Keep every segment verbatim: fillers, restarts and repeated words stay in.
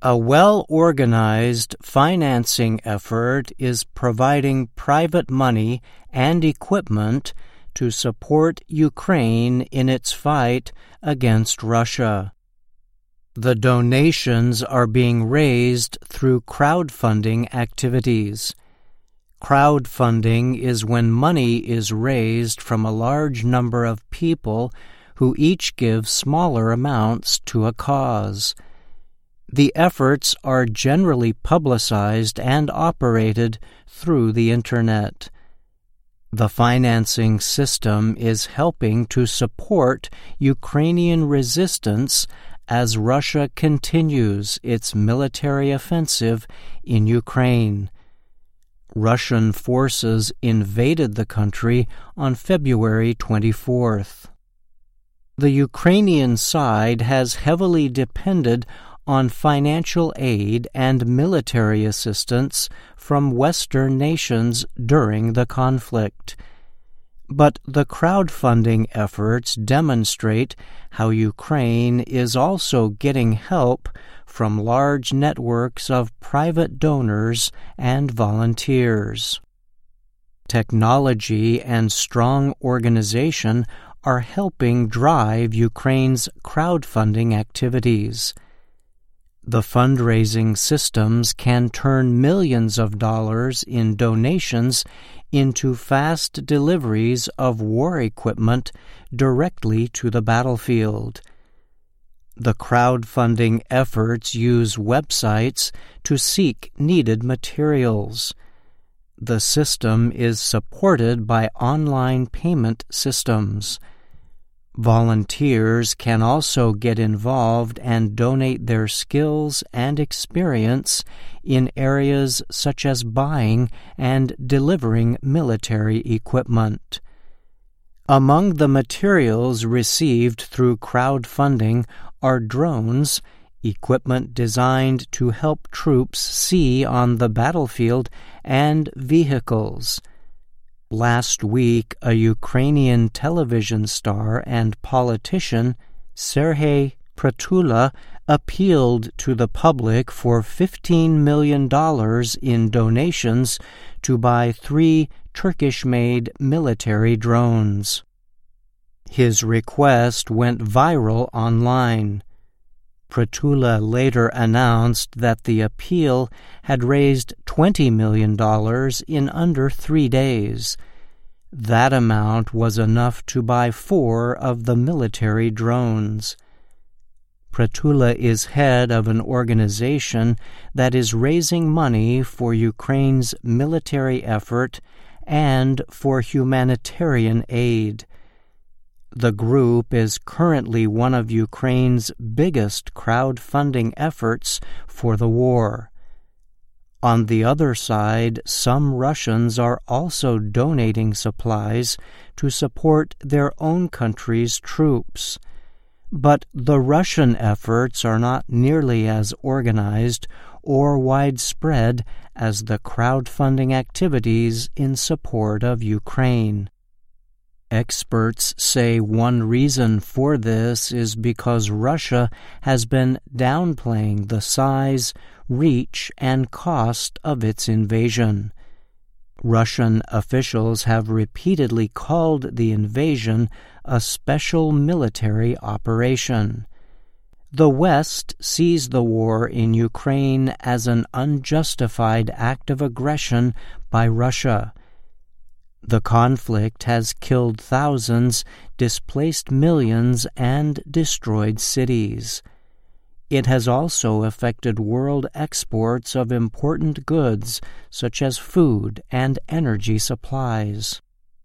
A well-organized financing effort is providing private money and equipment to support Ukraine in its fight against Russia. The donations are being raised through crowdfunding activities. Crowdfunding is when money is raised from a large number of people who each give smaller amounts to a cause. The efforts are generally publicized and operated through the Internet. The financing system is helping to support Ukrainian resistance as Russia continues its military offensive in Ukraine. Russian forces invaded the country on February twenty-fourth. The Ukrainian side has heavily depended on financial aid and military assistance from Western nations during the conflict. But the crowdfunding efforts demonstrate how Ukraine is also getting help from large networks of private donors and volunteers. Technology and strong organization are helping drive Ukraine's crowdfunding activities. The fundraising systems can turn millions of dollars in donations into fast deliveries of war equipment directly to the battlefield. The crowdfunding efforts use websites to seek needed materials. The system is supported by online payment systems. Volunteers can also get involved and donate their skills and experience in areas such as buying and delivering military equipment. Among the materials received through crowdfunding are drones, equipment designed to help troops see on the battlefield, and vehicles. Last week, a Ukrainian television star and politician, Serhiy Prytula, appealed to the public for fifteen million dollars in donations to buy three Turkish-made military drones. His request went viral online. Prytula later announced that the appeal had raised twenty million dollars in under three days. That amount was enough to buy four of the military drones. Prytula is head of an organization that is raising money for Ukraine's military effort and for humanitarian aid. The group is currently one of Ukraine's biggest crowdfunding efforts for the war. On the other side, some Russians are also donating supplies to support their own country's troops. But the Russian efforts are not nearly as organized or widespread as the crowdfunding activities in support of Ukraine. Experts say one reason for this is because Russia has been downplaying the size, reach, and cost of its invasion. Russian officials have repeatedly called the invasion a special military operation. The West sees the war in Ukraine as an unjustified act of aggression by Russia. The conflict has killed thousands, displaced millions, and destroyed cities. It has also affected world exports of important goods such as food and energy supplies.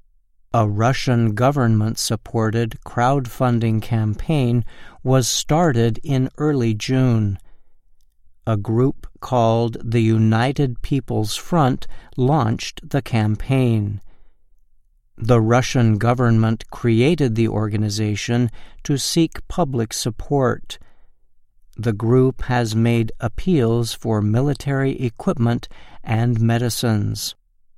A Russian government-supported crowdfunding campaign was started in early June. A group called the United People's Front launched the campaign. The Russian government created the organization to seek public support. The group has made appeals for military equipment and medicines.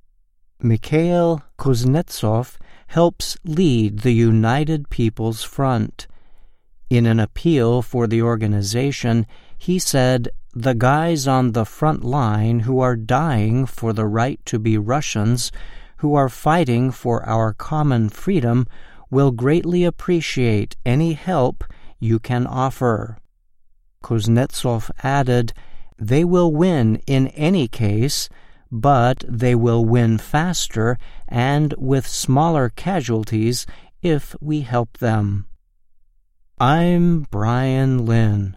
Mikhail Kuznetsov helps lead the United People's Front. In an appeal for the organization, he said, the guys on the front line who are dying for the right to be Russians, who are fighting for our common freedom, will greatly appreciate any help you can offer." Kuznetsov added, "They will win in any case, but they will win faster and with smaller casualties if we help them." I'm Brian Lynn.